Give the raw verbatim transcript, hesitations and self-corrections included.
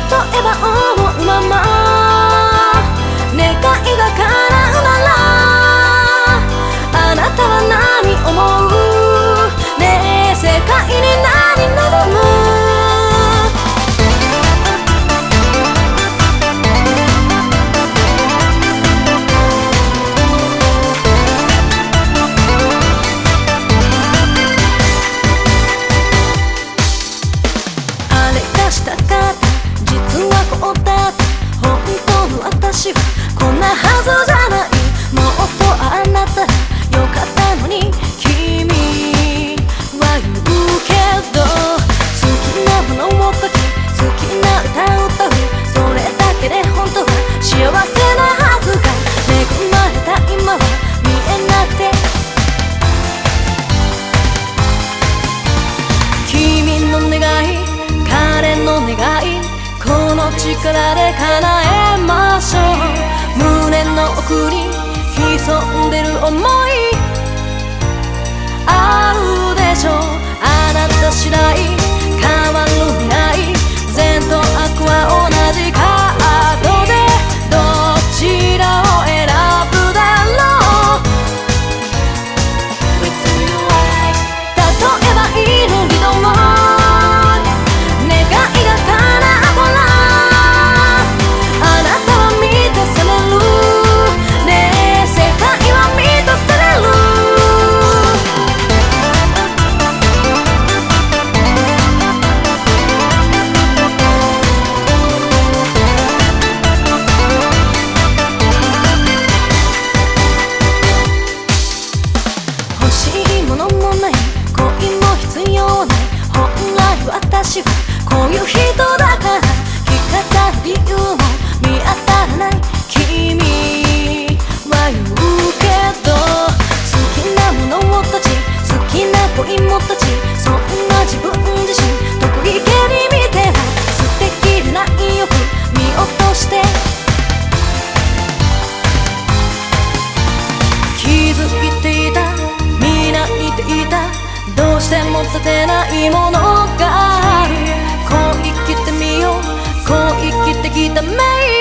えば思うまま願いが叶うならあなたは何思うねえ世界に何望むあれがしたかった実はこうだって本当の私はこんなはずじゃない。もっとあなたよかったのに君は言うけど好きなものを書き好きな歌を歌うそれだけで本当は幸せなはずが恵まれた今は見えなくて君の願い彼の願いこの力で叶えましょう。胸の奥に潜んでる想いあるでしょう。あなた次第変わる未来善と悪は同じカードでどちらを選ぶだろう。例えばいいのにども私はこういう人だから引っかかる理由も見当たらない。君は言うけど好きなものをたち好きな恋もたちそんな自分自身得意げに見ては素敵でないよく見落として気づいていた見ないていたどうしても立てないものがある。こう生きてみようこう生きてきたメイ